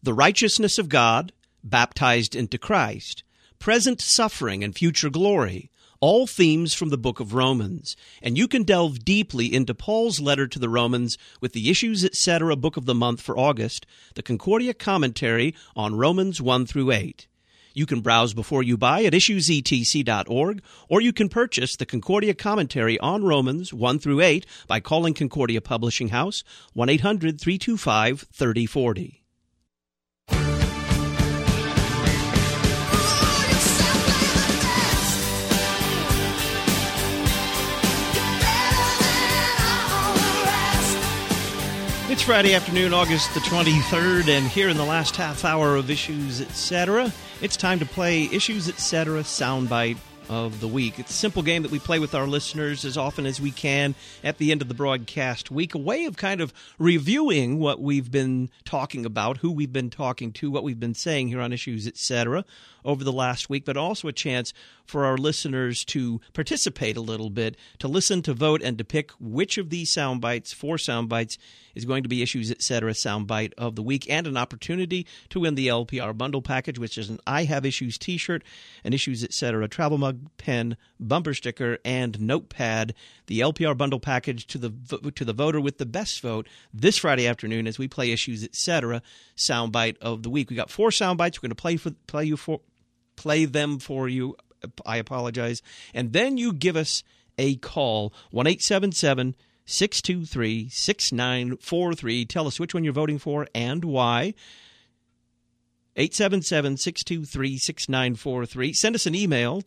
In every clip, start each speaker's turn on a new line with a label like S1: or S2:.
S1: the righteousness of God, baptized into Christ, present suffering and future glory, all themes from the book of Romans. And you can delve deeply into Paul's letter to the Romans with the Issues Etc. Book of the Month for August, the Concordia Commentary on Romans 1 through 8. You can browse before you buy at issuesetc.org, or you can purchase the Concordia Commentary on Romans 1 through 8 by calling Concordia Publishing House, 1-800-325-3040. It's Friday afternoon, August the 23rd, and here in the last half hour of Issues Etc., it's time to play Issues Etc. Soundbite of the Week. It's a simple game that we play with our listeners as often as we can at the end of the broadcast week, a way of kind of reviewing what we've been talking about, who we've been talking to, what we've been saying here on Issues Etc. over the last week, but also a chance for our listeners to participate a little bit, to listen, to vote, and to pick which of these soundbites, 4 soundbites, is going to be Issues Etc. Soundbite of the Week, and an opportunity to win the LPR Bundle Package, which is an I Have Issues t-shirt, an Issues Etc. travel mug, pen, bumper sticker, and notepad. The LPR Bundle Package to the voter with the best vote this Friday afternoon as we play Issues Etc. Soundbite of the Week. We got 4 soundbites. We're going to play them for you. I apologize. And then you give us a call, 1-877-623-6943. Tell us which one you're voting for and why. 877-623-6943. Send us an email,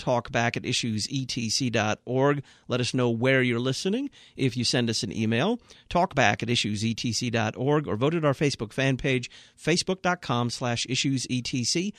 S1: talkback@issuesetc.org. Let us know where you're listening if you send us an email, talkback@issuesetc.org, or vote at our Facebook fan page, facebook.com/issuesetc,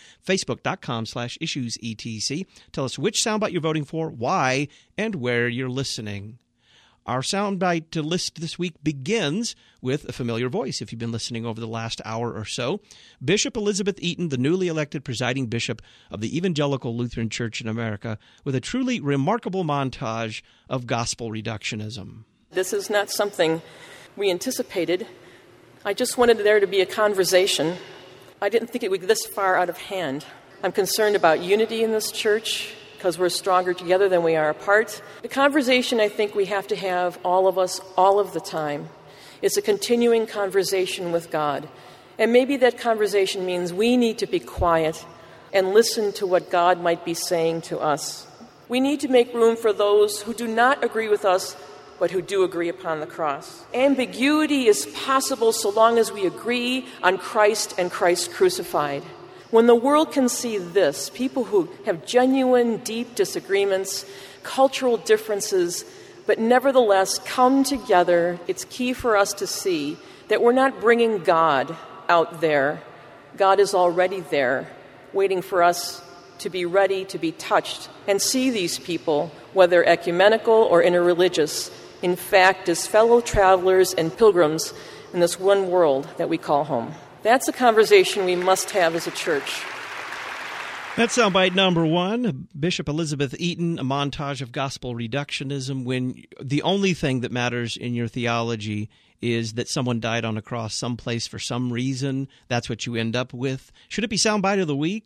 S1: facebook.com/issuesetc. Tell us which soundbite you're voting for, why, and where you're listening. Our soundbite list this week begins with a familiar voice, if you've been listening over the last hour or so. Bishop Elizabeth Eaton, the newly elected presiding bishop of the Evangelical Lutheran Church in America, with a truly remarkable montage of gospel reductionism.
S2: This is not something we anticipated. I just wanted there to be a conversation. I didn't think it would be this far out of hand. I'm concerned about unity in this church, because we're stronger together than we are apart. The conversation I think we have to have, all of us, all of the time, is a continuing conversation with God. And maybe that conversation means we need to be quiet and listen to what God might be saying to us. We need to make room for those who do not agree with us, but who do agree upon the cross. Ambiguity is possible so long as we agree on Christ and Christ crucified. When the world can see this, people who have genuine, deep disagreements, cultural differences, but nevertheless come together, it's key for us to see that we're not bringing God out there. God is already there, waiting for us to be ready to be touched and see these people, whether ecumenical or interreligious, in fact, as fellow travelers and pilgrims in this one world that we call home. That's a conversation we must have as a church.
S1: That's soundbite number 1, Bishop Elizabeth Eaton, a montage of gospel reductionism, when the only thing that matters in your theology is that someone died on a cross someplace for some reason. That's what you end up with. Should it be soundbite of the week?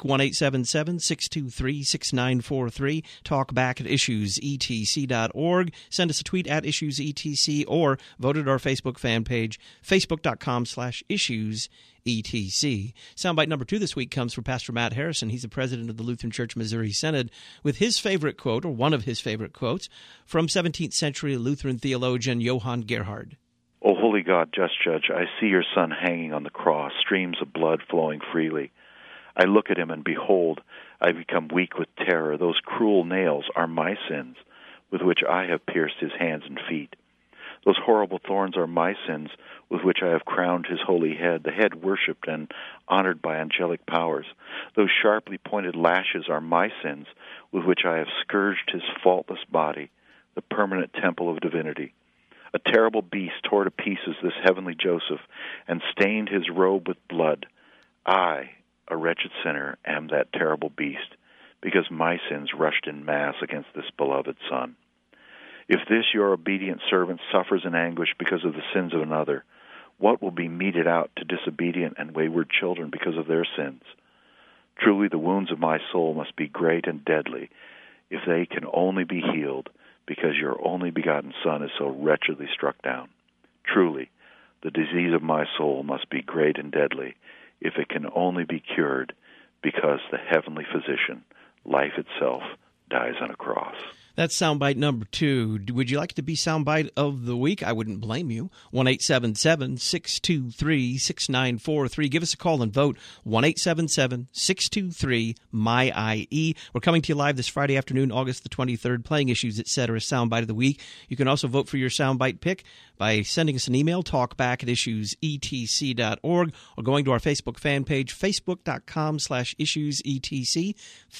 S1: 1-877-623-6943. Talk back at issuesetc.org. Send us a tweet at issuesetc, or vote at our Facebook fan page, facebook.com/issues. ETC. Soundbite number 2 this week comes from Pastor Matt Harrison. He's the president of the Lutheran Church Missouri Synod, with his favorite quote, or one of his favorite quotes, from 17th century Lutheran theologian Johann Gerhard.
S3: O holy God, just judge, I see your Son hanging on the cross, streams of blood flowing freely. I look at him, and behold, I become weak with terror. Those cruel nails are my sins, with which I have pierced his hands and feet. Those horrible thorns are my sins, with which I have crowned his holy head, the head worshipped and honored by angelic powers. Those sharply pointed lashes are my sins, with which I have scourged his faultless body, the permanent temple of divinity. A terrible beast tore to pieces this heavenly Joseph and stained his robe with blood. I, a wretched sinner, am that terrible beast, because my sins rushed in mass against this beloved Son. If this your obedient servant suffers in anguish because of the sins of another, What will be meted out to disobedient and wayward children because of their sins? Truly the wounds of my soul must be great and deadly, if they can only be healed, because your only begotten Son is so wretchedly struck down. Truly, the disease of my soul must be great and deadly, if it can only be cured, because the heavenly physician, life itself, dies on a cross.
S1: That's soundbite number 2. Would you like to be soundbite of the week? I wouldn't blame you. 1-877-623-6943. Give us a call and vote. 1-877-623-MY-IE. We're coming to you live this Friday afternoon, August the 23rd, playing Issues, Etc. Soundbite of the week. You can also vote for your soundbite pick by sending us an email, talkback@issuesetc.org, or going to our Facebook fan page, facebook.com/issuesetc,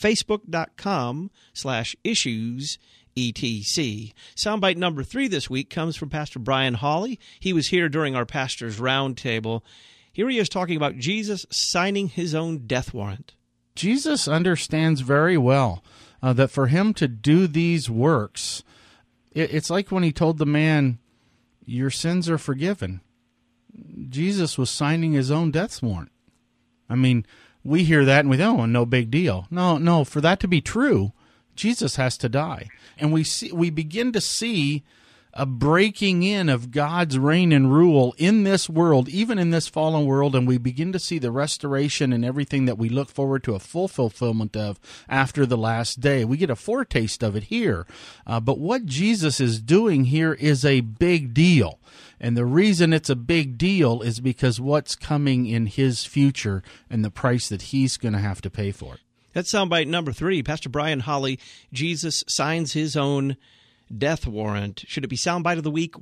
S1: facebook.com/issuesetc. Soundbite number 3 this week comes from Pastor Brian Hawley. He was here during our Pastor's Roundtable. Here he is talking about Jesus signing his own death warrant.
S4: Jesus understands very well that for him to do these works, it's like when he told the man, your sins are forgiven. Jesus was signing his own death warrant. I mean, we hear that and we think, oh, no big deal. No, for that to be true, Jesus has to die. And we begin to see a breaking in of God's reign and rule in this world, even in this fallen world, and we begin to see the restoration and everything that we look forward to a full fulfillment of after the last day. We get a foretaste of it here. But what Jesus is doing here is a big deal. And the reason it's a big deal is because what's coming in his future and the price that he's going to have to pay for it.
S1: That's soundbite number 3. Pastor Brian Hawley, Jesus signs his own death warrant. Should it be soundbite of the week?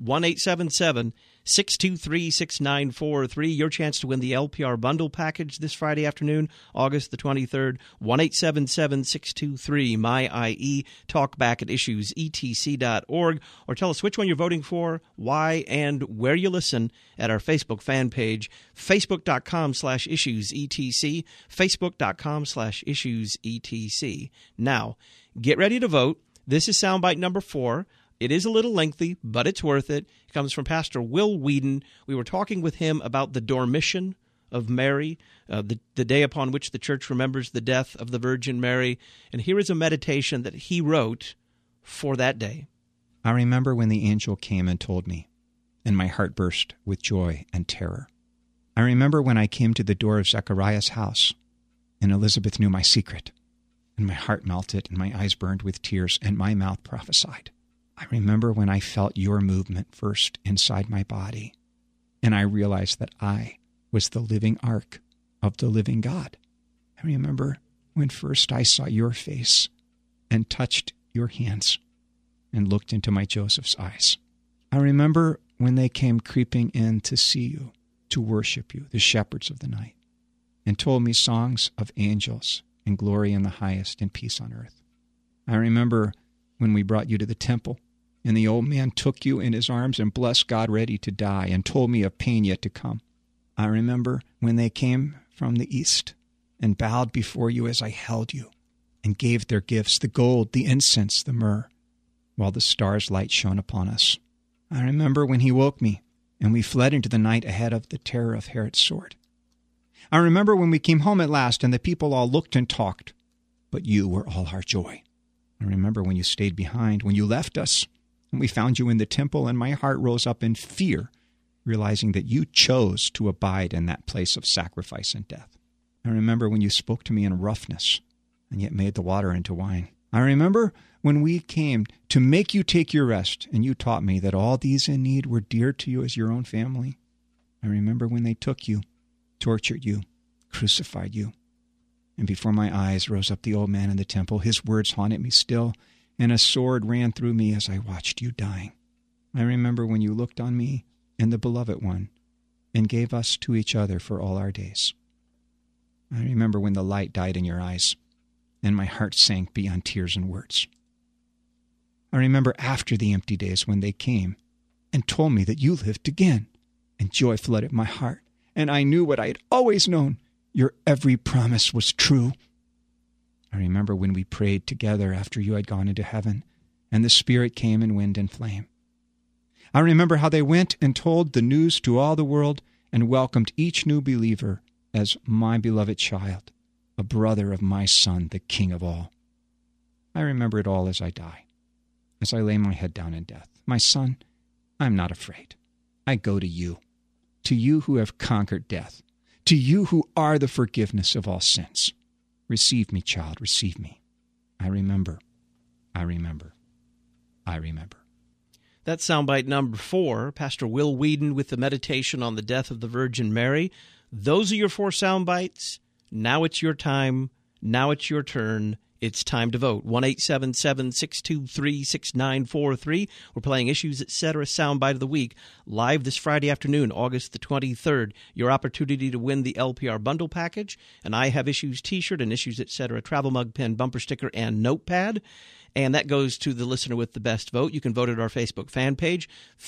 S1: 1-877-623-6943. Your chance to win the LPR bundle package this Friday afternoon, August the 23rd. 1-877-623-MY-IE. Talk back at issuesetc.org. Or tell us which one you're voting for, why, and where you listen at our Facebook fan page, facebook.com/issuesetc, facebook.com/issuesetc. Now, get ready to vote. This is soundbite number 4. It is a little lengthy, but it's worth it. It comes from Pastor Will Whedon. We were talking with him about the Dormition of Mary, the day upon which the church remembers the death of the Virgin Mary. And here is a meditation that he wrote for that day.
S5: I remember when the angel came and told me, and my heart burst with joy and terror. I remember when I came to the door of Zechariah's house, and Elizabeth knew my secret. And my heart melted, and my eyes burned with tears, and my mouth prophesied. I remember when I felt your movement first inside my body, and I realized that I was the living ark of the living God. I remember when first I saw your face and touched your hands and looked into my Joseph's eyes. I remember when they came creeping in to see you, to worship you, the shepherds of the night, and told me songs of angels and glory in the highest and peace on earth. I remember when we brought you to the temple, and the old man took you in his arms and blessed God ready to die and told me of pain yet to come. I remember when they came from the east and bowed before you as I held you and gave their gifts, the gold, the incense, the myrrh, while the stars' light shone upon us. I remember when he woke me and we fled into the night ahead of the terror of Herod's sword. I remember when we came home at last and the people all looked and talked, but you were all our joy. I remember when you stayed behind, when you left us, and we found you in the temple, and my heart rose up in fear, realizing that you chose to abide in that place of sacrifice and death. I remember when you spoke to me in roughness, and yet made the water into wine. I remember when we came to make you take your rest, and you taught me that all these in need were dear to you as your own family. I remember when they took you, tortured you, crucified you. And before my eyes rose up the old man in the temple. His words haunted me still, and a sword ran through me as I watched you dying. I remember when you looked on me and the beloved one and gave us to each other for all our days. I remember when the light died in your eyes and my heart sank beyond tears and words. I remember after the empty days when they came and told me that you lived again, and joy flooded my heart. And I knew what I had always known. Your every promise was true. I remember when we prayed together after you had gone into heaven, and the Spirit came in wind and flame. I remember how they went and told the news to all the world and welcomed each new believer as my beloved child, a brother of my Son, the King of all. I remember it all as I die, as I lay my head down in death. My son, I'm not afraid. I go to you who have conquered death, to you who are the forgiveness of all sins. Receive me, child, receive me. I remember, I remember, I remember.
S1: That's soundbite number 4, Pastor Will Whedon with the meditation on the death of the Virgin Mary. Those are your 4 soundbites. Now it's your time. Now it's your turn. It's time to vote. 1-877-623-6943. We're playing Issues, Etc. Soundbite of the Week live this Friday afternoon, August the 23rd. Your opportunity to win the LPR bundle package, an I Have Issues t-shirt, an Issues, Etc. travel mug, pen, bumper sticker, and notepad. And that goes to the listener with the best vote. You can vote at our Facebook fan page,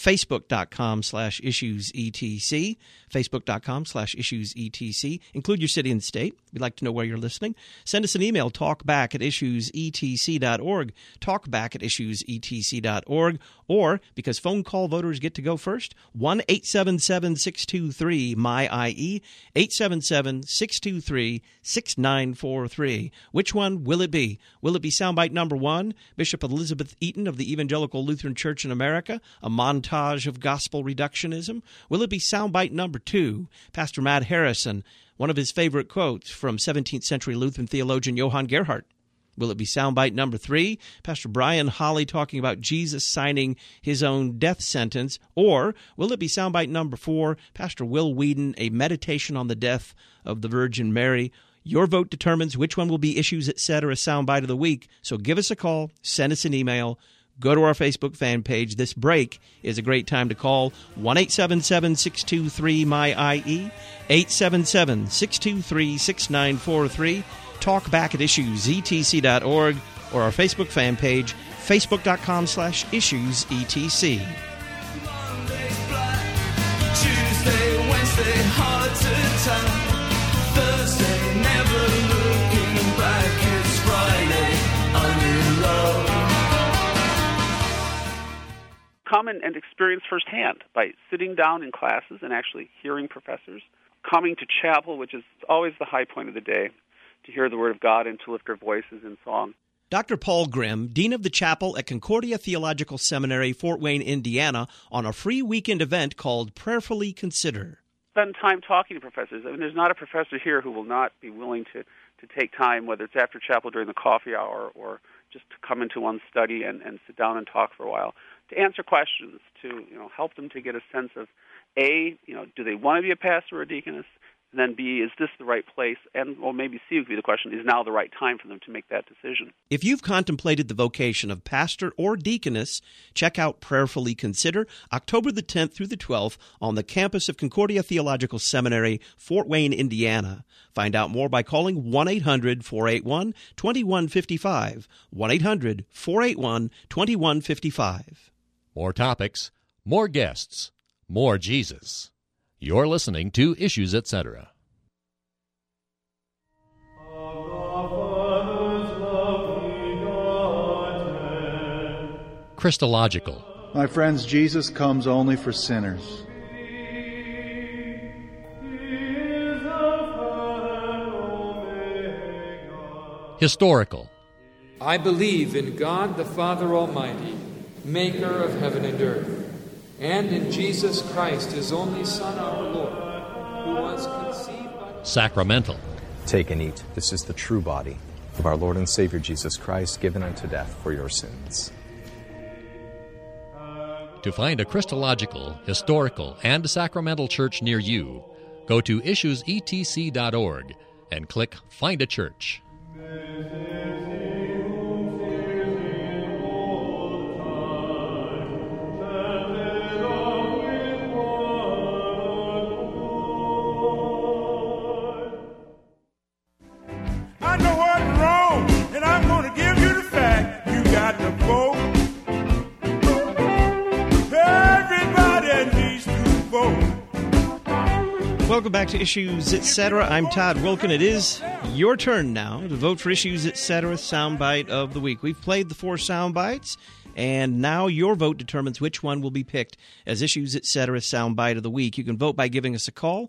S1: facebook.com/issuesetc, facebook.com/issuesetc. Include your city and state. We'd like to know where you're listening. Send us an email, talkback@issuesetc.org, talkback@issuesetc.org, or, because phone call voters get to go first, 1-877-623-MY-IE, 877-623-6943. Which one will it be? Will it be soundbite number 1, Bishop Elizabeth Eaton of the Evangelical Lutheran Church in America, a montage of gospel reductionism? Will it be soundbite number 2, Pastor Matt Harrison, one of his favorite quotes from 17th century Lutheran theologian Johann Gerhardt? Will it be soundbite number 3, Pastor Brian Holly talking about Jesus signing his own death sentence? Or will it be soundbite number 4, Pastor Will Whedon, a meditation on the death of the Virgin Mary? Your vote determines which one will be Issues, Etc. Soundbite of the Week. So give us a call, send us an email, go to our Facebook fan page. This break is a great time to call 1-877-623-MY-IE, 877-623-6943. Talk back at issuesetc.org or our Facebook fan page, facebook.com/issuesetc.
S6: Tuesday, Wednesday, hard to tell. Thursday, never looking back. It's Friday, I'm in love.
S7: Come and experience firsthand by sitting down in classes and actually hearing professors. Coming to chapel, which is always the high point of the day, to hear the Word of God and to lift our voices in song.
S1: Dr. Paul Grimm, Dean of the Chapel at Concordia Theological Seminary, Fort Wayne, Indiana, on a free weekend event called Prayerfully Consider.
S7: Spend time talking to professors. I mean, there's not a professor here who will not be willing to take time, whether it's after chapel during the coffee hour or just to come into one's study and sit down and talk for a while, to answer questions, to help them to get a sense of, A, do they want to be a pastor or a deaconess? And then B, is this the right place? And, well, maybe C would be the question, is now the right time for them to make that decision?
S1: If you've contemplated the vocation of pastor or deaconess, check out Prayerfully Consider, October the 10th through the 12th on the campus of Concordia Theological Seminary, Fort Wayne, Indiana. Find out more by calling 1-800-481-2155, 1-800-481-2155.
S8: More topics, more guests, more Jesus. You're listening to Issues, Etc. Christological.
S9: My friends, Jesus comes only for sinners.
S8: Historical.
S10: I believe in God the Father Almighty, maker of heaven and earth, and in Jesus Christ, his only Son, our Lord, who was conceived by...
S8: Sacramental.
S11: Take and eat. This is the true body of our Lord and Savior Jesus Christ, given unto death for your sins.
S8: To find a Christological, historical, and sacramental church near you, go to issuesetc.org and click Find a Church.
S1: Welcome back to Issues, Etc. I'm Todd Wilkin. It is your turn now to vote for Issues, Etc. Soundbite of the Week. We've played the 4 soundbites. And now your vote determines which one will be picked as Issues Etc. Soundbite of the Week. You can vote by giving us a call,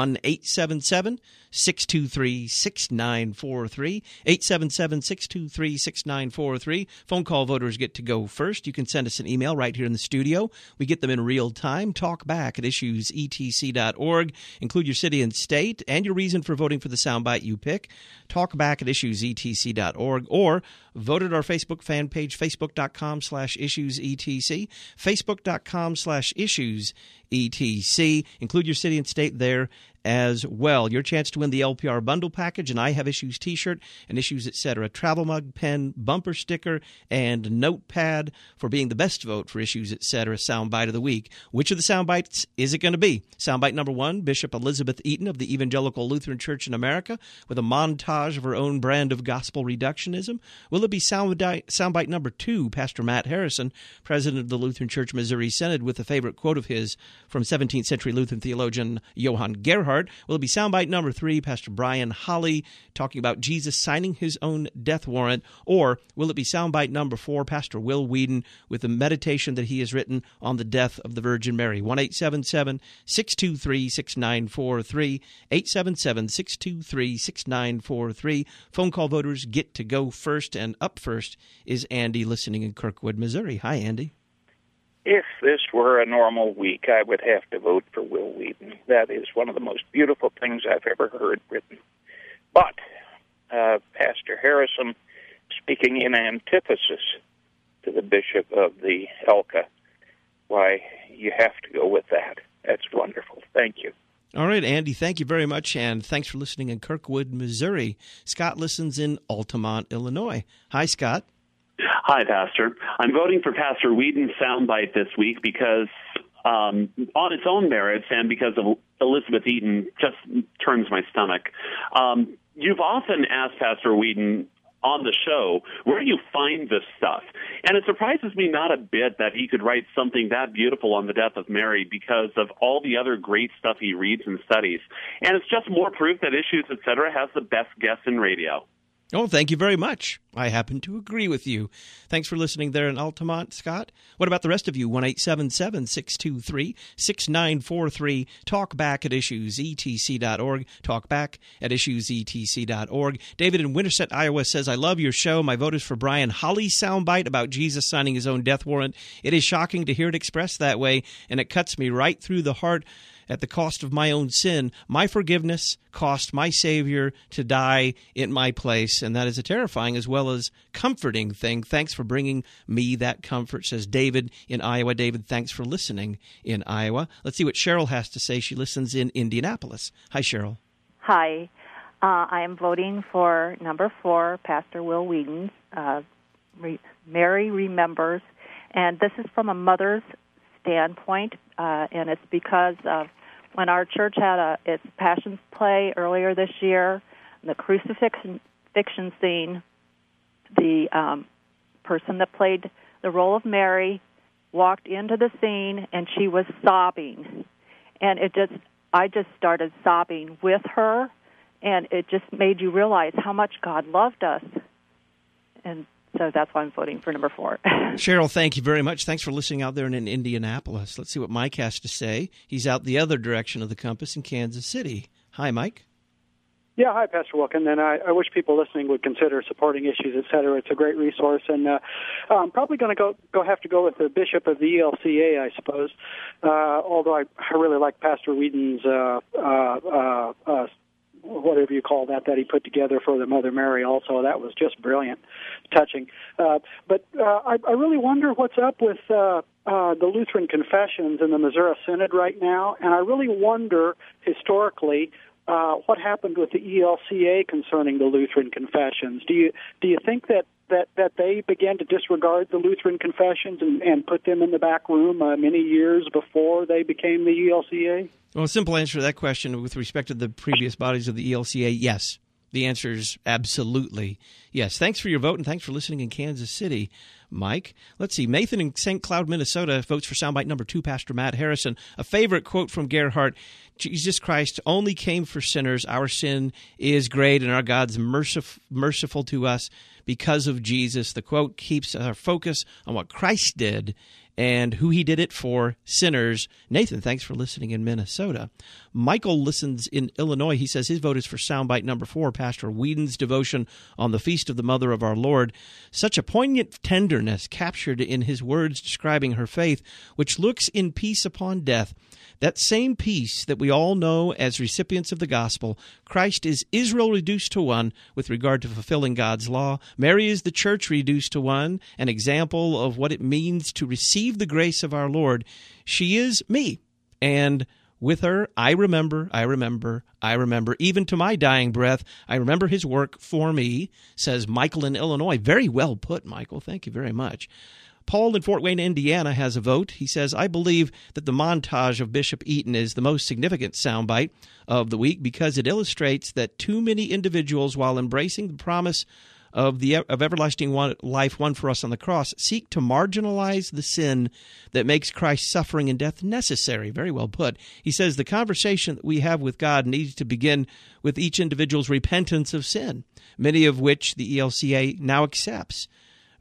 S1: 1-877-623-6943, 877-623-6943. Phone call voters get to go first. You can send us an email right here in the studio. We get them in real time. Talk back at issuesetc.org. Include your city and state and your reason for voting for the soundbite you pick. Talk back at issuesetc.org, or vote at our Facebook fan page, facebook.com/issuesetc, facebook.com/issuesetc. Include your city and state there as well. Your chance to win the LPR bundle package, an I Have Issues t-shirt, and Issues Etc. travel mug, pen, bumper sticker, and notepad for being the best vote for Issues Etc. Soundbite of the Week. Which of the soundbites is it going to be? Soundbite number 1, Bishop Elizabeth Eaton of the Evangelical Lutheran Church in America with a montage of her own brand of gospel reductionism? Will it be soundbite number 2, Pastor Matt Harrison, president of the Lutheran Church Missouri Synod, with a favorite quote of his from 17th century Lutheran theologian Johann Gerhard? Will it be soundbite number 3, Pastor Brian Holly, talking about Jesus signing his own death warrant? Or will it be soundbite number 4, Pastor Will Whedon, with the meditation that he has written on the death of the Virgin Mary? 1-877-623-6943, 877-623-6943. Phone call voters get to go first, and up first is Andy, listening in Kirkwood, Missouri. Hi, Andy.
S12: If this were a normal week, I would have to vote for Will Whedon. That is one of the most beautiful things I've ever heard written. But Pastor Harrison, speaking in antithesis to the bishop of the Elka, why, you have to go with that. That's wonderful. Thank you.
S1: All right, Andy, thank you very much, and thanks for listening in Kirkwood, Missouri. Scott listens in Altamont, Illinois. Hi, Scott.
S13: Hi, Pastor. I'm voting for Pastor Whedon's soundbite this week because, on its own merits and because of Elizabeth Eaton, just turns my stomach. You've often asked Pastor Whedon on the show, where do you find this stuff? And it surprises me not a bit that he could write something that beautiful on the death of Mary because of all the other great stuff he reads and studies. And it's just more proof that Issues Etc. has the best guests in radio.
S1: Oh, thank you very much. I happen to agree with you. Thanks for listening there in Altamont, Scott. What about the rest of you? 1-877-623-6943. Talk back at issuesetc.org. Talk back at issuesetc.org. David in Winterset, Iowa says, I love your show. My vote is for Brian Holly's soundbite about Jesus signing his own death warrant. It is shocking to hear it expressed that way, and it cuts me right through the heart. At the cost of my own sin, my forgiveness cost my Savior to die in my place, and that is a terrifying as well as comforting thing. Thanks for bringing me that comfort, says David in Iowa. David, thanks for listening in Iowa. Let's see what Cheryl has to say. She listens in Indianapolis. Hi, Cheryl.
S14: Hi. I am voting for number 4, Pastor Will Whedon's Mary Remembers, and this is from a mother's standpoint, and it's because of when our church had its Passions play earlier this year, the crucifixion scene, the person that played the role of Mary walked into the scene and she was sobbing, and I just started sobbing with her, and it just made you realize how much God loved us, and so that's why I'm voting for number 4.
S1: Cheryl, thank you very much. Thanks for listening out there in Indianapolis. Let's see what Mike has to say. He's out the other direction of the compass in Kansas City. Hi, Mike.
S15: Yeah, hi, Pastor Wilkin. And I wish people listening would consider supporting Issues Etc. It's a great resource. And I'm probably going to have to go with the bishop of the ELCA, I suppose, although I really like Pastor Whedon's whatever you call that he put together for the Mother Mary also. That was just brilliant, touching. But I really wonder what's up with the Lutheran confessions in the Missouri Synod right now, and I really wonder, historically, what happened with the ELCA concerning the Lutheran confessions. Do you think that they began to disregard the Lutheran confessions and put them in the back room many years before they became the ELCA?
S1: Well, a simple answer to that question with respect to the previous bodies of the ELCA, yes. The answer is absolutely yes. Thanks for your vote, and thanks for listening in Kansas City, Mike. Let's see. Nathan in St. Cloud, Minnesota votes for soundbite number 2, Pastor Matt Harrison. A favorite quote from Gerhardt: Jesus Christ only came for sinners. Our sin is great, and our God's merciful to us because of Jesus. The quote keeps our focus on what Christ did and who he did it for, sinners. Nathan, thanks for listening in Minnesota. Michael listens in Illinois. He says his vote is for soundbite number 4, Pastor Whedon's devotion on the Feast of the Mother of our Lord. Such a poignant tenderness captured in his words describing her faith, which looks in peace upon death. That same peace that we all know as recipients of the gospel. Christ is Israel reduced to one with regard to fulfilling God's law. Mary is the church reduced to one, an example of what it means to receive the grace of our Lord. She is me, and with her, I remember, even to my dying breath, I remember his work for me, says Michael in Illinois. Very well put, Michael. Thank you very much. Paul in Fort Wayne, Indiana, has a vote. He says, I believe that the montage of Bishop Eaton is the most significant soundbite of the week because it illustrates that too many individuals, while embracing the promise of everlasting life won for us on the cross, seek to marginalize the sin that makes Christ's suffering and death necessary. Very well put. He says the conversation that we have with God needs to begin with each individual's repentance of sin, many of which the ELCA now accepts.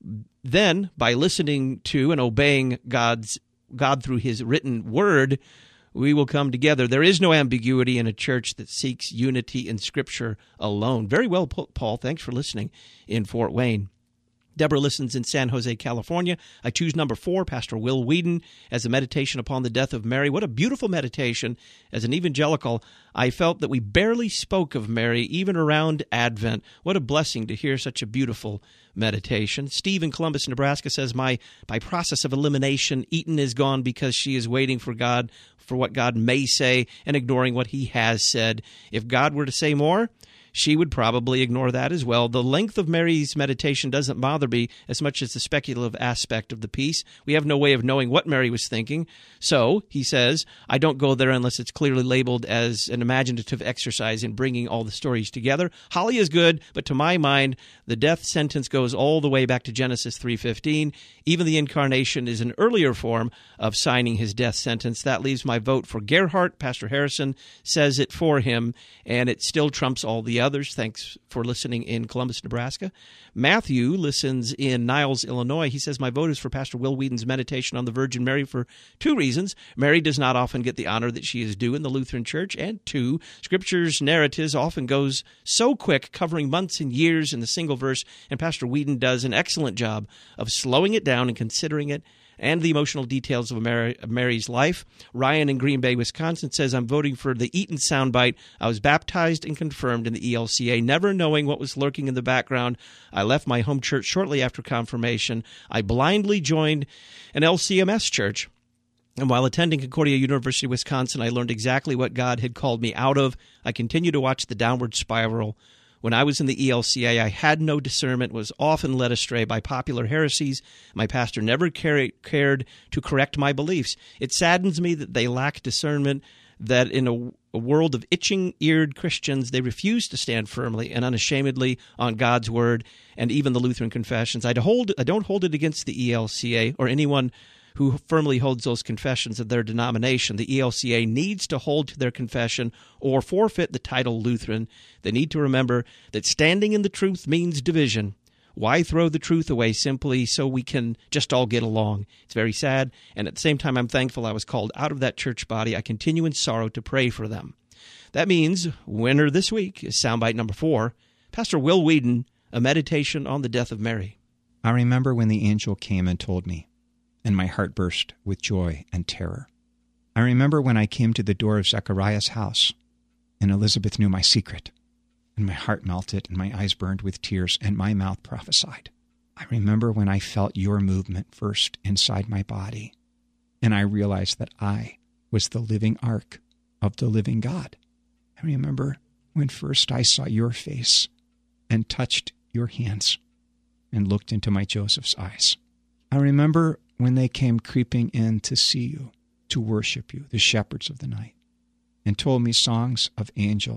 S1: Then, by listening to and obeying God through his written word, we will come together. There is no ambiguity in a church that seeks unity in Scripture alone. Very well put, Paul. Thanks for listening in Fort Wayne. Deborah listens in San Jose, California. I choose number 4, Pastor Will Whedon, as a meditation upon the death of Mary. What a beautiful meditation. As an evangelical, I felt that we barely spoke of Mary, even around Advent. What a blessing to hear such a beautiful meditation. Steve in Columbus, Nebraska says, by process of elimination, Eaton is gone because she is waiting for God, for what God may say, and ignoring what he has said. If God were to say more, she would probably ignore that as well. The length of Mary's meditation doesn't bother me as much as the speculative aspect of the piece. We have no way of knowing what Mary was thinking. So, he says, I don't go there unless it's clearly labeled as an imaginative exercise in bringing all the stories together. Holly is good, but to my mind, the death sentence goes all the way back to Genesis 3:15. Even the incarnation is an earlier form of signing his death sentence. That leaves my vote for Gerhardt. Pastor Harrison says it for him, and it still trumps all the others. Thanks for listening in Columbus, Nebraska. Matthew listens in Niles, Illinois. He says, my vote is for Pastor Will Whedon's meditation on the Virgin Mary for 2 reasons. Mary does not often get the honor that she is due in the Lutheran Church, and 2, Scripture's narratives often goes so quick, covering months and years in the single verse, and Pastor Whedon does an excellent job of slowing it down and considering it and the emotional details of Mary's life. Ryan in Green Bay, Wisconsin says, I'm voting for the Eaton soundbite. I was baptized and confirmed in the ELCA, never knowing what was lurking in the background. I left my home church shortly after confirmation. I blindly joined an LCMS church. And while attending Concordia University, Wisconsin, I learned exactly what God had called me out of. I continue to watch the downward spiral. When I was in the ELCA, I had no discernment, was often led astray by popular heresies. My pastor never cared to correct my beliefs. It saddens me that they lack discernment, that in a world of itching-eared Christians, they refuse to stand firmly and unashamedly on God's word and even the Lutheran confessions. I don't hold it against the ELCA or anyone who firmly holds those confessions of their denomination. The ELCA needs to hold to their confession or forfeit the title Lutheran. They need to remember that standing in the truth means division. Why throw the truth away simply so we can just all get along? It's very sad, and at the same time I'm thankful I was called out of that church body. I continue in sorrow to pray for them. That means winner this week is soundbite number 4, Pastor Will Whedon, a meditation on the death of Mary.
S5: I remember when the angel came and told me, and my heart burst with joy and terror. I remember when I came to the door of Zechariah's house, and Elizabeth knew my secret, and my heart melted, and my eyes burned with tears, and my mouth prophesied. I remember when I felt your movement first inside my body, and I realized that I was the living ark of the living God. I remember when first I saw your face and touched your hands and looked into my Joseph's eyes. I remember when they came creeping in to see you, to worship you, the shepherds of the night, and told me songs of angels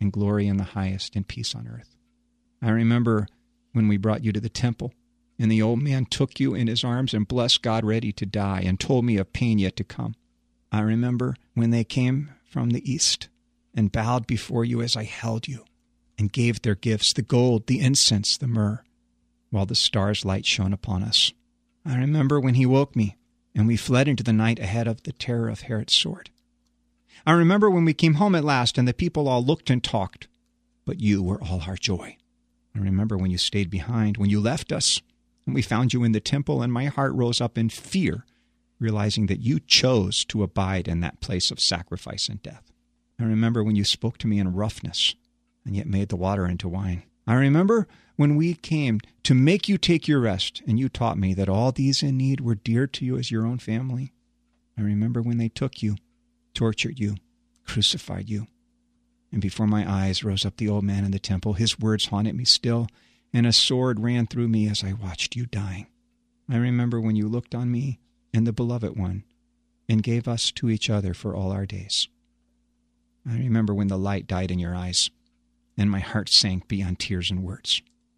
S5: and glory in the highest, and peace on earth. I remember when we brought you to the temple, and the old man took you in his arms and blessed God ready to die, and told me of pain yet to come. I remember when they came from the east and bowed before you as I held you, and gave their gifts, the gold, the incense, the myrrh, while the stars' light shone upon us. I remember when he woke me, and we fled into the night ahead of the terror of Herod's sword. I remember when we came home at last, and the people all looked and talked, but you were all our joy. I remember when you stayed behind, when you left us, and we found you in the temple, and my heart rose up in fear, realizing that you chose to abide in that place of sacrifice and death. I remember when you spoke to me in roughness, and yet made the water into wine. I remember when we came to make you take your rest, and you taught me that all these in need were dear to you as your own family. I remember when they took you, tortured you, crucified you, and before my eyes rose up the old man in the temple. His words haunted me still, and a sword ran through me as I watched you dying. I remember when you looked on me and the beloved one, and gave us to each other for all our days. I remember when the light died in your eyes, and my heart sank beyond tears and words.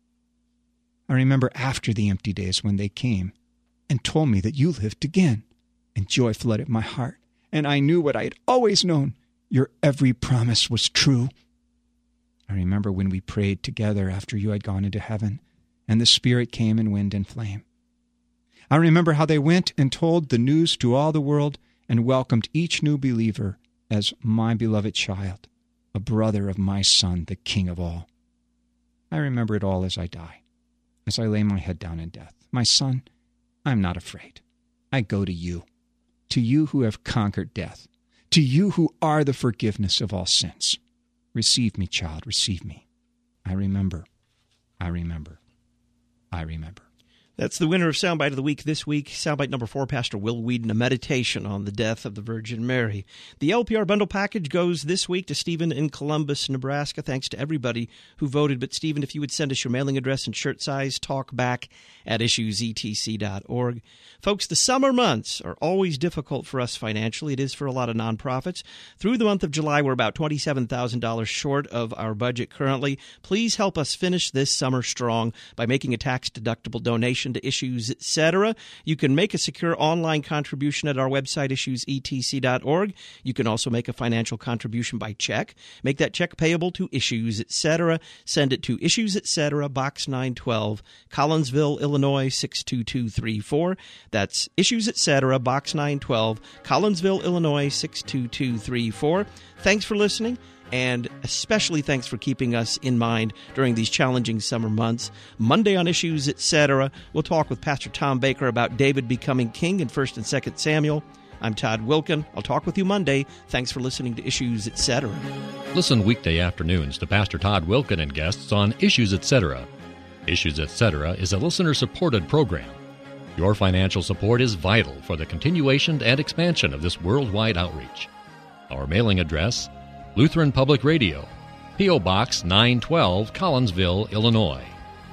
S5: I remember after the empty days when they came and told me that you lived again, and joy flooded my heart, and I knew what I had always known. Your every promise was true. I remember when we prayed together after you had gone into heaven, and the Spirit came in wind and flame. I remember how they went and told the news to all the world and welcomed each new believer as my beloved child, a brother of my Son, the King of all. I remember it all as I die, as I lay my head down in death. My son, I am not afraid. I go to you who have conquered death, to you who are the forgiveness of all sins. Receive me, child, receive me. I remember, I remember, I remember.
S1: That's the winner of Soundbite of the Week this week. Soundbite number 4, Pastor Will Whedon, a meditation on the death of the Virgin Mary. The LPR bundle package goes this week to Stephen in Columbus, Nebraska. Thanks to everybody who voted. But, Stephen, if you would send us your mailing address and shirt size, talk back at issuesetc.org. Folks, the summer months are always difficult for us financially. It is for a lot of nonprofits. Through the month of July, we're about $27,000 short of our budget currently. Please help us finish this summer strong by making a tax-deductible donation to Issues, etc. You can make a secure online contribution at our website, issuesetc.org. You can also make a financial contribution by check. Make that check payable to Issues, etc. Send it to Issues, etc., Box 912, Collinsville, Illinois, 62234. That's Issues, etc., Box 912, Collinsville, Illinois, 62234. Thanks for listening. And especially thanks for keeping us in mind during these challenging summer months. Monday on Issues, etc., we'll talk with Pastor Tom Baker about David becoming king in 1 and 2 Samuel. I'm Todd Wilkin. I'll talk with you Monday. Thanks for listening to Issues, etc.
S8: Listen weekday afternoons to Pastor Todd Wilkin and guests on Issues, etc. Issues, etc. is a listener-supported program. Your financial support is vital for the continuation and expansion of this worldwide outreach. Our mailing address, Lutheran Public Radio, P.O. Box 912, Collinsville, Illinois,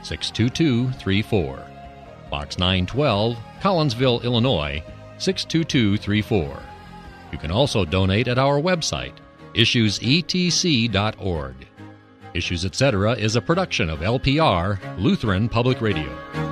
S8: 62234. Box 912, Collinsville, Illinois, 62234. You can also donate at our website, issuesetc.org. Issues, etc. is a production of LPR, Lutheran Public Radio.